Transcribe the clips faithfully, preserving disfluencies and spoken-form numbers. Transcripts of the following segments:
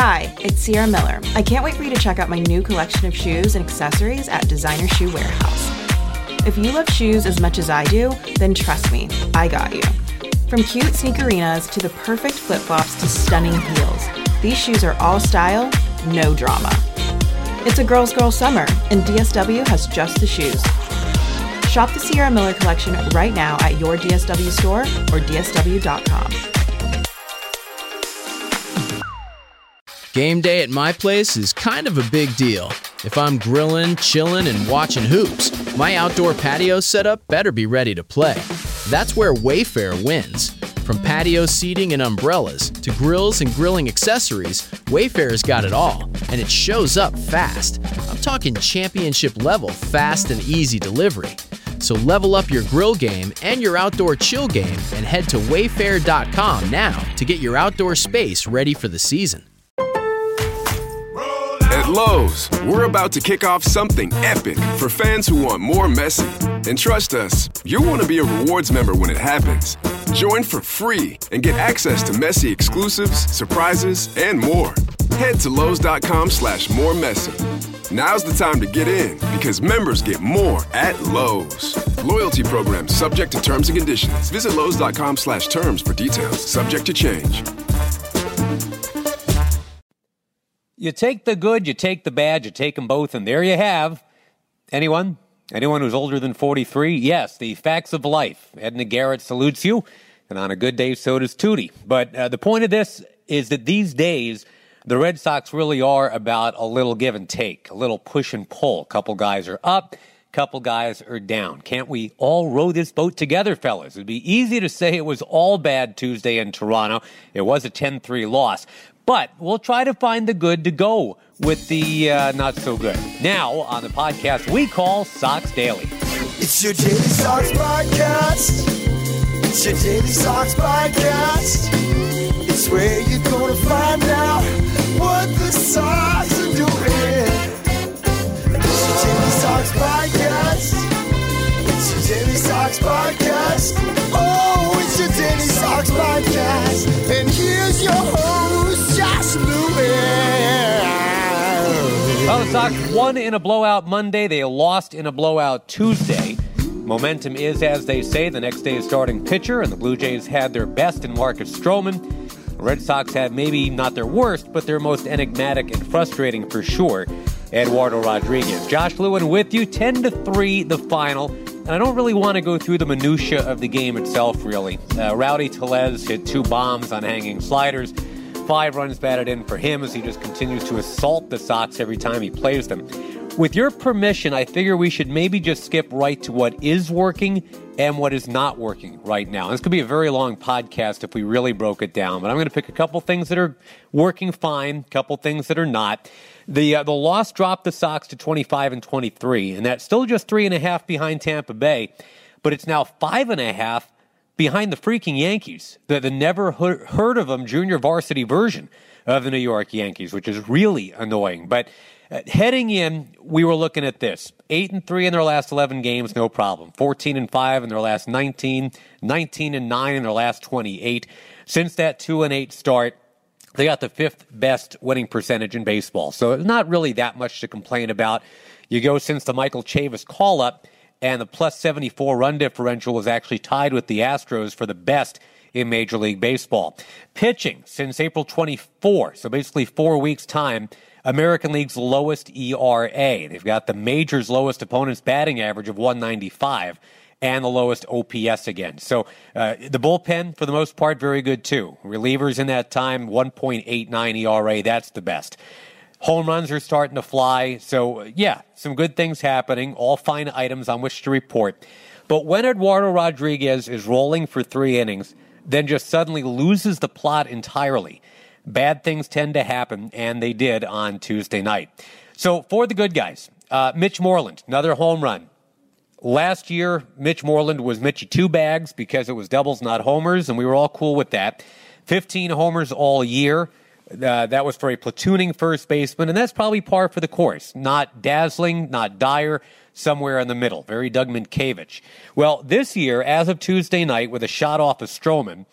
Hi, it's Sierra Miller. I can't wait for you to check out my new collection of shoes and accessories at Designer Shoe Warehouse. If you love shoes as much as I do, then trust me, I got you. From cute sneakerinas to the perfect flip-flops to stunning heels, these shoes are all style, no drama. It's a girl's girl summer, and D S W has just the shoes. Shop the Sierra Miller collection right now at your D S W store or D S W dot com. Game day at my place is kind of a big deal. If I'm grilling, chilling, and watching hoops, my outdoor patio setup better be ready to play. That's where Wayfair wins. From patio seating and umbrellas to grills and grilling accessories, Wayfair's got it all, and it shows up fast. I'm talking championship level fast and easy delivery. So level up your grill game and your outdoor chill game and head to wayfair dot com now to get your outdoor space ready for the season. At Lowe's, we're about to kick off something epic for fans who want more Messi. And trust us, you'll want to be a rewards member when it happens. Join for free and get access to Messi exclusives, surprises, and more. Head to Lowe's dot com slash more Messi. Now's the time to get in because members get more at Lowe's. Loyalty program subject to terms and conditions. Visit Lowe's dot com slash terms for details. Subject to change. You take the good, you take the bad, you take them both, and there you have. Anyone? Anyone who's older than forty-three? Yes, the facts of life. Edna Garrett salutes you, and on a good day, so does Tootie. But uh, the point of this is that these days, the Red Sox really are about a little give and take, a little push and pull. A couple guys are up, a couple guys are down. Can't we all row this boat together, fellas? It'd be easy to say it was all bad Tuesday in Toronto. It was a ten three loss. But we'll try to find the good to go with the uh, not so good. Now, on the podcast we call Sox Daily. It's your Daily Sox Podcast. It's your Daily Sox Podcast. It's where you're going to find out what the Sox are doing. It's your Daily Sox Podcast. It's your Daily Sox Podcast. Oh, it's your Daily Sox Podcast. And here's your host, Josh Lewin. Well, the Sox won in a blowout Monday. They lost in a blowout Tuesday. Momentum is, as they say, the next day's starting pitcher, and the Blue Jays had their best in Marcus Stroman. The Red Sox had maybe not their worst, but their most enigmatic and frustrating for sure, Eduardo Rodriguez. Josh Lewin with you, ten to three the final. And I don't really want to go through the minutia of the game itself, really. Uh, Rowdy Tellez hit two bombs on hanging sliders. Five runs batted in for him as he just continues to assault the Sox every time he plays them. With your permission, I figure we should maybe just skip right to what is working and what is not working right now. This could be a very long podcast if we really broke it down, but I'm going to pick a couple things that are working fine, a couple things that are not. The uh, the loss dropped the Sox to twenty-five and twenty-three, and that's still just three and a half behind Tampa Bay, but it's now five and a half behind the freaking Yankees, the, the never heard of them junior varsity version of the New York Yankees, which is really annoying. But uh, heading in, we were looking at this. eight and three in their last eleven games, no problem. fourteen and five in their last nineteen, nineteen and nine in their last twenty-eight. Since that two and eight start, they got the fifth best winning percentage in baseball. So it's not really that much to complain about. You go since the Michael Chavis call-up, and the plus seventy-four run differential was actually tied with the Astros for the best in Major League Baseball. Pitching since April twenty-fourth, so basically four weeks' time, American League's lowest E R A. They've got the major's lowest opponent's batting average of one ninety-five and the lowest O P S again. So uh, the bullpen, for the most part, very good too. Relievers in that time, one point eight nine E R A. That's the best. Home runs are starting to fly. So, yeah, some good things happening, all fine items on which to report. But when Eduardo Rodriguez is rolling for three innings, then just suddenly loses the plot entirely, bad things tend to happen, and they did on Tuesday night. So, for the good guys, uh, Mitch Moreland, another home run. Last year, Mitch Moreland was Mitchy two bags because it was doubles, not homers, and we were all cool with that. fifteen homers all year. Uh, that was for a platooning first baseman, and that's probably par for the course. Not dazzling, not dire, somewhere in the middle. Very Doug Mientkiewicz. Well, this year, as of Tuesday night, with a shot off of Stroman,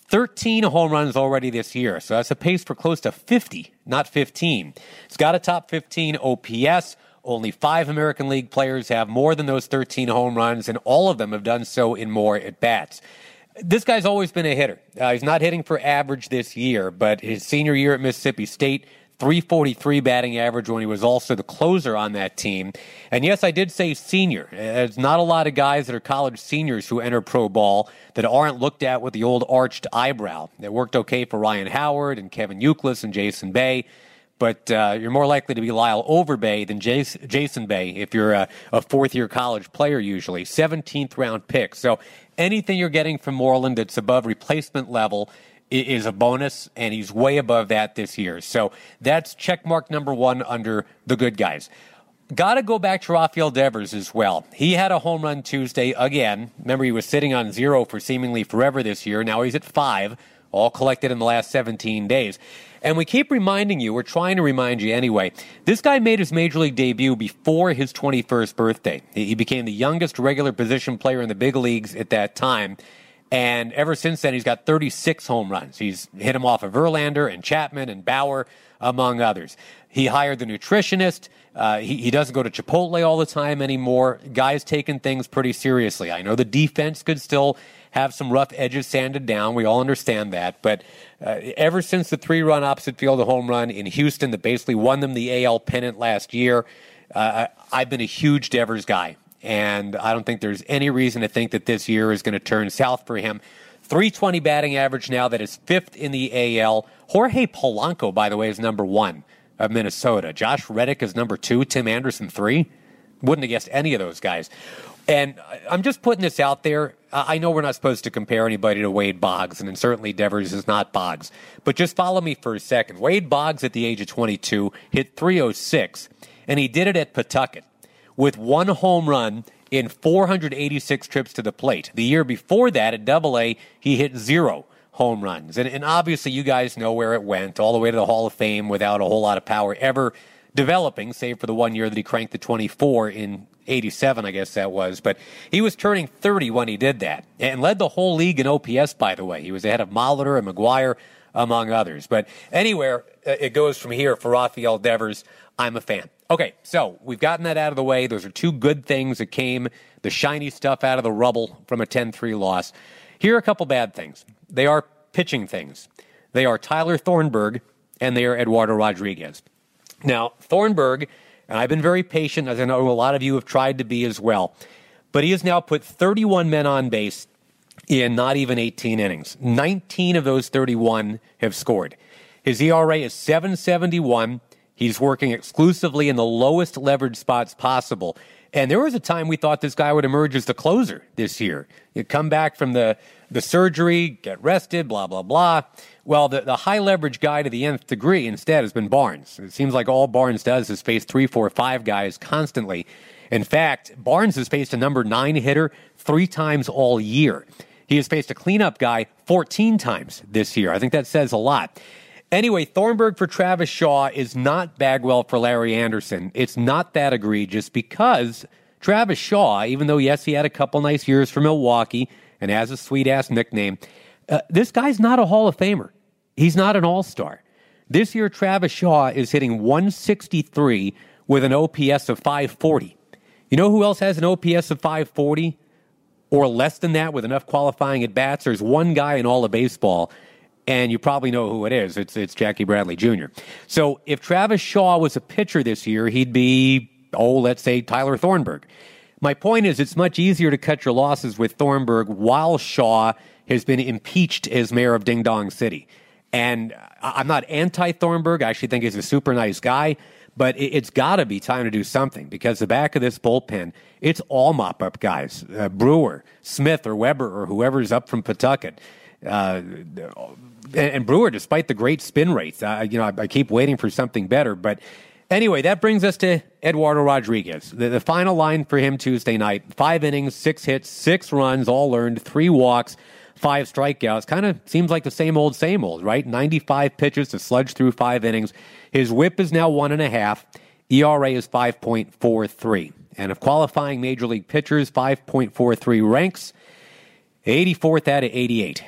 thirteen home runs already this year, so that's a pace for close to fifty, not fifteen. He's got a top fifteen O P S. Only five American League players have more than those thirteen home runs, and all of them have done so in more at-bats. This guy's always been a hitter. Uh, he's not hitting for average this year, but his senior year at Mississippi State, three forty-three batting average when he was also the closer on that team. And yes, I did say senior. There's not a lot of guys that are college seniors who enter pro ball that aren't looked at with the old arched eyebrow. It worked okay for Ryan Howard and Kevin Youkilis and Jason Bay. But uh, you're more likely to be Lyle Overbay than Jason, Jason Bay if you're a, a fourth-year college player usually. seventeenth round pick. So anything you're getting from Moreland that's above replacement level is a bonus, and he's way above that this year. So that's check mark number one under the good guys. Got to go back to Rafael Devers as well. He had a home run Tuesday again. Remember, he was sitting on zero for seemingly forever this year. Now he's at five, all collected in the last seventeen days. And we keep reminding you, we're trying to remind you anyway, this guy made his Major League debut before his twenty-first birthday. He became the youngest regular position player in the big leagues at that time. And ever since then, he's got thirty-six home runs. He's hit them off of Verlander and Chapman and Bauer, among others. He hired the nutritionist. Uh, he, he doesn't go to Chipotle all the time anymore. Guy's taking things pretty seriously. I know the defense could still have some rough edges sanded down. We all understand that. But uh, ever since the three-run opposite field home run in Houston that basically won them the A L pennant last year, uh, I've been a huge Devers guy. And I don't think there's any reason to think that this year is going to turn south for him. three twenty batting average now. That is fifth in the A L. Jorge Polanco, by the way, is number one of Minnesota. Josh Reddick is number two. Tim Anderson, three. Wouldn't have guessed any of those guys. And I'm just putting this out there. I know we're not supposed to compare anybody to Wade Boggs, and certainly Devers is not Boggs. But just follow me for a second. Wade Boggs, at the age of twenty-two, hit three oh six, and he did it at Pawtucket with one home run in four hundred eighty-six trips to the plate. The year before that, at Double A, he hit zero home runs. And, and obviously, you guys know where it went, all the way to the Hall of Fame without a whole lot of power ever developing, save for the one year that he cranked the twenty-four in eighty-seven, I guess that was. But he was turning thirty when he did that, and led the whole league in O P S, by the way. He was ahead of Molitor and McGuire, among others. But anywhere it goes from here for Rafael Devers, I'm a fan. Okay, so we've gotten that out of the way. Those are two good things that came, the shiny stuff out of the rubble from a ten three loss. Here are a couple bad things. They are pitching things. They are Tyler Thornburg, and they are Eduardo Rodriguez. Now, Thornburg, and I've been very patient, as I know a lot of you have tried to be as well, but he has now put thirty-one men on base in not even eighteen innings. nineteen of those thirty-one have scored. His E R A is seven seventy-one. He's working exclusively in the lowest leverage spots possible. And there was a time we thought this guy would emerge as the closer this year. He'd come back from the, the surgery, get rested, blah, blah, blah. Well, the, the high leverage guy to the nth degree instead has been Barnes. It seems like all Barnes does is face three, four, five guys constantly. In fact, Barnes has faced a number nine hitter three times all year. He has faced a cleanup guy fourteen times this year. I think that says a lot. Anyway, Thornburg for Travis Shaw is not Bagwell for Larry Anderson. It's not that egregious because Travis Shaw, even though, yes, he had a couple nice years for Milwaukee and has a sweet-ass nickname, uh, this guy's not a Hall of Famer. He's not an all-star. This year, Travis Shaw is hitting one sixty-three with an O P S of five forty. You know who else has an O P S of five forty or less than that with enough qualifying at-bats? There's one guy in all of baseball, and you probably know who it is. It's it's Jackie Bradley Junior So if Travis Shaw was a pitcher this year, he'd be, oh, let's say Tyler Thornburg. My point is it's much easier to cut your losses with Thornburg while Shaw has been impeached as mayor of Ding Dong City. And I'm not anti-Thornburg. I actually think he's a super nice guy. But it's got to be time to do something because the back of this bullpen, it's all mop-up guys. Uh, Brewer, Smith, or Weber, or whoever's up from Pawtucket. Uh, and, and Brewer, despite the great spin rates, uh, you know, I, I keep waiting for something better. But anyway, that brings us to Eduardo Rodriguez. The, the final line for him Tuesday night, five innings, six hits, six runs, all earned, three walks, five strikeouts. Kind of seems like the same old, same old, right? ninety-five pitches to sludge through five innings. His whip is now one and a half. E R A is five point four three. And of qualifying major league pitchers, five point four three ranks eighty-fourth out of eighty-eight.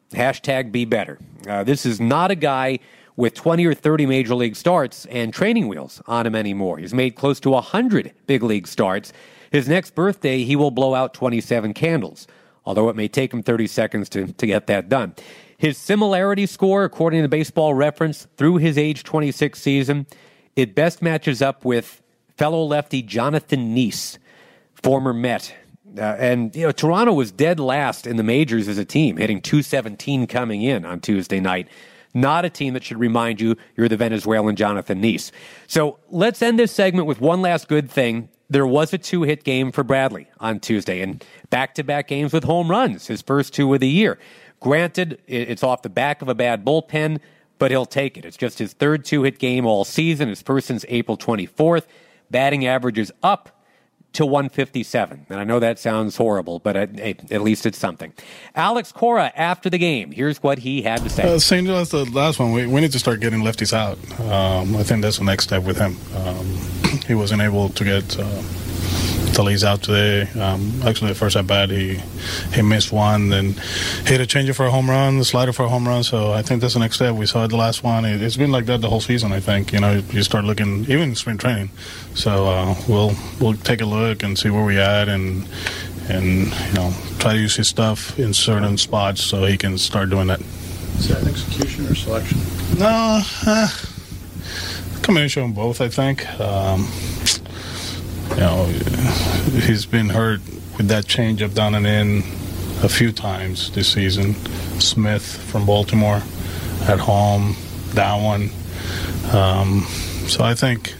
Hashtag be better. Uh, this is not a guy with twenty or thirty major league starts and training wheels on him anymore. He's made close to one hundred big league starts. His next birthday, he will blow out twenty-seven candles, although it may take him thirty seconds to, to get that done. His similarity score, according to Baseball Reference, through his age twenty-six season, it best matches up with fellow lefty Jonathan Neese, former Met. Uh, and, you know, Toronto was dead last in the majors as a team, hitting two seventeen coming in on Tuesday night. Not a team that should remind you you're the Venezuelan Jonathan Neese. So let's end this segment with one last good thing. There was a two-hit game for Bradley on Tuesday, and back-to-back games with home runs, his first two of the year. Granted, it's off the back of a bad bullpen, but he'll take it. It's just his third two-hit game all season, his first since April twenty-fourth. Batting average is up to one fifty-seven. And I know that sounds horrible, but at, at least it's something. Alex Cora, after the game, here's what he had to say. Uh, same as the last one. We, we need to start getting lefties out. Um, I think that's the next step with him. Um, he wasn't able to get uh, the leads out today. Um, actually, the first at bat, he he missed one, then hit a changer for a home run, the slider for a home run. So I think that's the next step. We saw it the last one. It, it's been like that the whole season, I think. You know, you start looking, even in spring training. So uh, we'll we'll take a look and see where we at, and and you know try to use his stuff in certain spots so he can start doing that. Is that an execution or selection? No, uh, combination of both, I think. Um, you know, he's been hurt with that changeup down and in a few times this season. Smith from Baltimore at home, that one. Um, so I think,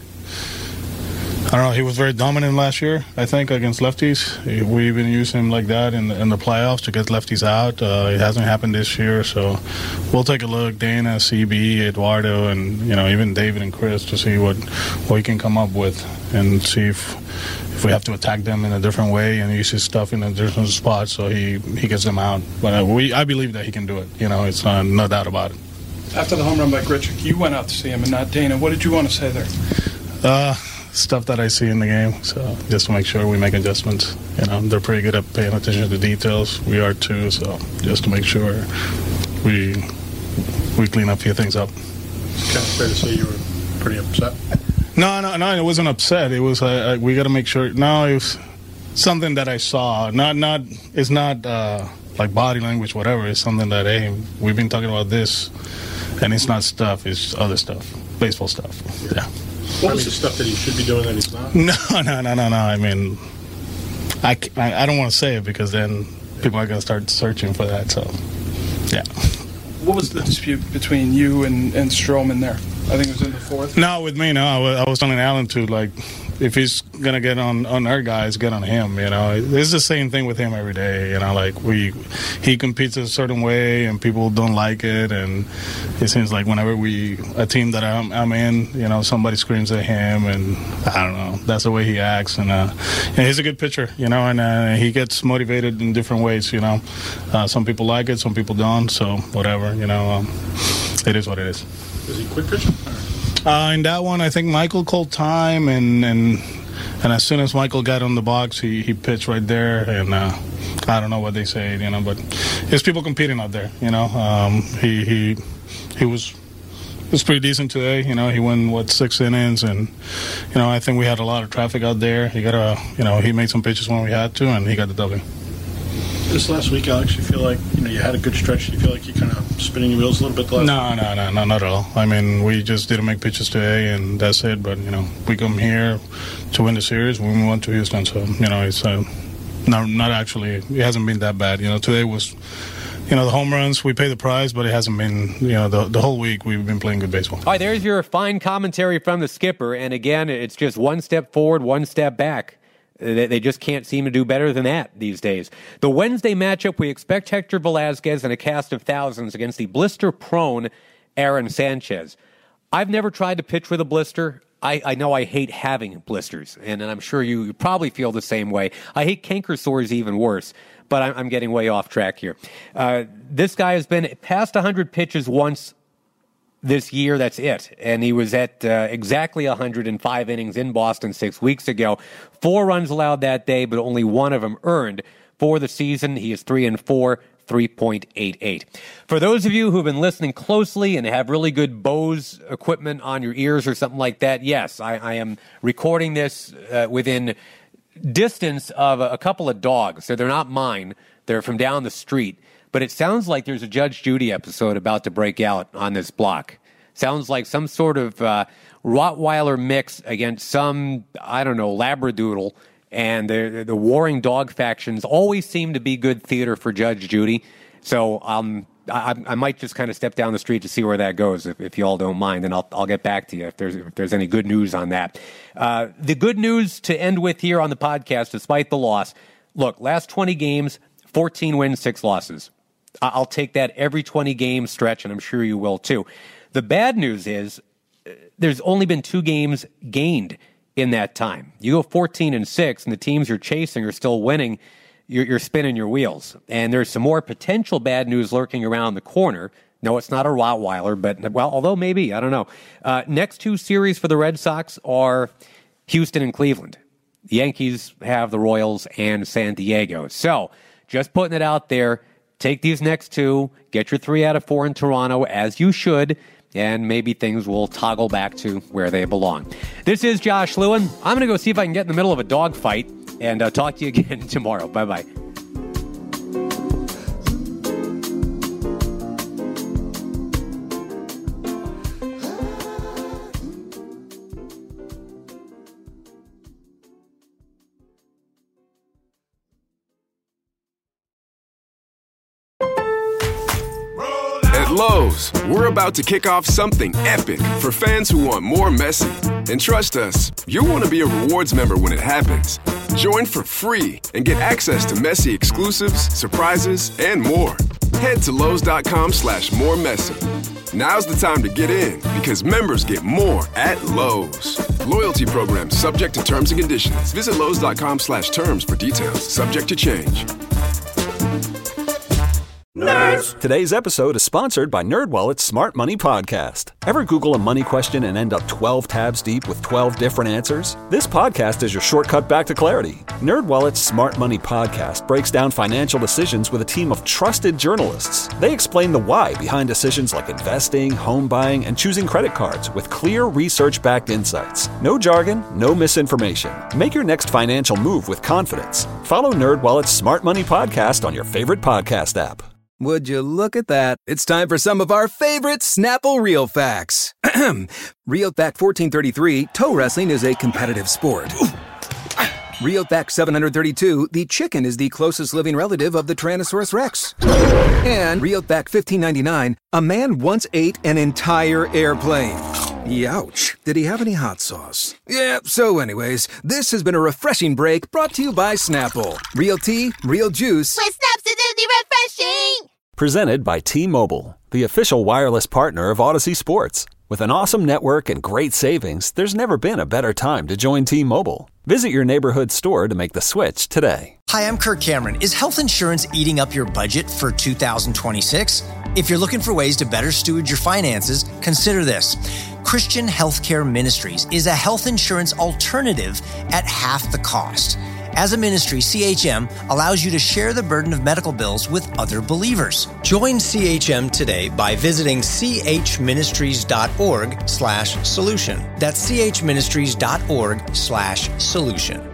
I don't know, he was very dominant last year, I think, against lefties. We even used him like that in the, in the playoffs to get lefties out. Uh, it hasn't happened this year, so we'll take a look, Dana, C B, Eduardo, and, you know, even David and Chris to see what, what we can come up with and see if if we have to attack them in a different way and use his stuff in a different spot so he, he gets them out. But uh, we I believe that he can do it. You know, it's uh, no doubt about it. After the home run by Grichuk, you went out to see him and not Dana. What did you want to say there? Uh, stuff that I see in the game, so just to make sure we make adjustments. You know, they're pretty good at paying attention to the details. We are too, so just to make sure we we clean up a few things up. Kind of fair to say you were pretty upset. No, no, no. It wasn't upset. It was uh, we got to make sure. No, it was something that I saw. Not, not. It's not uh, like body language, whatever. It's something that hey, we've been talking about this, and it's not stuff. It's other stuff, baseball stuff. Yeah. What was the stuff that he should be doing that he's not? No, no, no, no, no. I mean, I, I, I don't want to say it because then people are going to start searching for that. So, yeah. What was the dispute between you and, and Stroman there? I think it was in the fourth. No, with me, no. I was, I was telling Alan to, like, if he's going to get on, on our guys, get on him, you know. It's the same thing with him every day, you know. Like, we, he competes a certain way, and people don't like it. And it seems like whenever we, a team that I'm, I'm in, you know, somebody screams at him, and I don't know. That's the way he acts. And, uh, and he's a good pitcher, you know, and uh, he gets motivated in different ways, you know. Uh, some people like it, some people don't, so whatever, you know. Um, it is what it is. Is he quick pitching? Uh, in that one, I think Michael called time, and and, and as soon as Michael got on the box, he, he pitched right there, and uh, I don't know what they say, you know, but there's people competing out there, you know. Um, he he he was was pretty decent today, you know. He won what six innings, and you know I think we had a lot of traffic out there. He got a you know he made some pitches when we had to, and he got the W. This last week, Alex, you feel like you know you had a good stretch. You feel like you kind of spinning your wheels a little bit the last No, no, no, no, not at all. I mean, we just didn't make pitches today, and that's it. But you know, we come here to win the series. We move on to Houston, so you know, it's uh, not not actually. It hasn't been that bad. You know, today was, you know, the home runs. We pay the price, but it hasn't been. You know, the the whole week we've been playing good baseball. All right, there's your fine commentary from the skipper, and again, it's just one step forward, one step back. They just can't seem to do better than that these days. The Wednesday matchup, we expect Hector Velasquez and a cast of thousands against the blister-prone Aaron Sanchez. I've never tried to pitch with a blister. I, I know I hate having blisters, and, and I'm sure you, you probably feel the same way. I hate canker sores even worse, but I'm, I'm getting way off track here. Uh, this guy has been past one hundred pitches once this year, that's it. And he was at uh, exactly one hundred five innings in Boston six weeks ago. Four runs allowed that day, but only one of them earned. For the season, he is three and four, three point eight eight. For those of you who've been listening closely and have really good Bose equipment on your ears or something like that, yes, I, I am recording this uh, within distance of a, a couple of dogs. So they're not mine. They're from down the street. But it sounds like there's a Judge Judy episode about to break out on this block. Sounds like some sort of uh, Rottweiler mix against some, I don't know, Labradoodle. And the, the warring dog factions always seem to be good theater for Judge Judy. So um, I, I might just kind of step down the street to see where that goes, if, if you all don't mind, and I'll, I'll get back to you if there's, if there's any good news on that. Uh, the good news to end with here on the podcast, despite the loss, look, last twenty games, fourteen wins, six losses. I'll take that every twenty-game stretch, and I'm sure you will too. The bad news is there's only been two games gained in that time. You go fourteen and six, and the teams you're chasing are still winning. You're, you're spinning your wheels. And there's some more potential bad news lurking around the corner. No, it's not a Rottweiler, but, well, although maybe, I don't know. Uh, next two series for the Red Sox are Houston and Cleveland. The Yankees have the Royals and San Diego. So, just putting it out there, take these next two, get your three out of four in Toronto, as you should, and maybe things will toggle back to where they belong. This is Josh Lewin. I'm going to go see if I can get in the middle of a dog fight, and uh, talk to you again tomorrow. Bye-bye. At Lowe's, we're about to kick off something epic for fans who want more Messi. And trust us, you'll want to be a rewards member when it happens. Join for free and get access to Messi exclusives, surprises, and more. Head to Lowe's.com slash more Messi. Now's the time to get in because members get more at Lowe's. Loyalty program subject to terms and conditions. Visit Lowe's.com slash terms for details. Subject to change. Nerds! Today's episode is sponsored by NerdWallet's Smart Money Podcast. Ever Google a money question and end up twelve tabs deep with twelve different answers? This podcast is your shortcut back to clarity. NerdWallet's Smart Money Podcast breaks down financial decisions with a team of trusted journalists. They explain the why behind decisions like investing, home buying, and choosing credit cards with clear research-backed insights. No jargon, no misinformation. Make your next financial move with confidence. Follow NerdWallet's Smart Money Podcast on your favorite podcast app. Would you look at that? It's time for some of our favorite Snapple Real Facts. Real Fact fourteen thirty-three, toe wrestling is a competitive sport. Real Fact seven hundred thirty-two, the chicken is the closest living relative of the Tyrannosaurus Rex. And Real Fact fifteen ninety-nine, a man once ate an entire airplane. Youch. Did he have any hot sauce? Yeah, so anyways, this has been a refreshing break brought to you by Snapple. Real tea, real juice. With Snap's acidity refreshing! Presented by T-Mobile, the official wireless partner of Odyssey Sports. With an awesome network and great savings, there's never been a better time to join T-Mobile. Visit your neighborhood store to make the switch today. Hi, I'm Kirk Cameron. Is health insurance eating up your budget for two thousand twenty-six? If you're looking for ways to better steward your finances, consider this. Christian Healthcare Ministries is a health insurance alternative at half the cost. As a ministry, C H M allows you to share the burden of medical bills with other believers. Join C H M today by visiting chministries.org slash solution. That's chministries.org slash solution.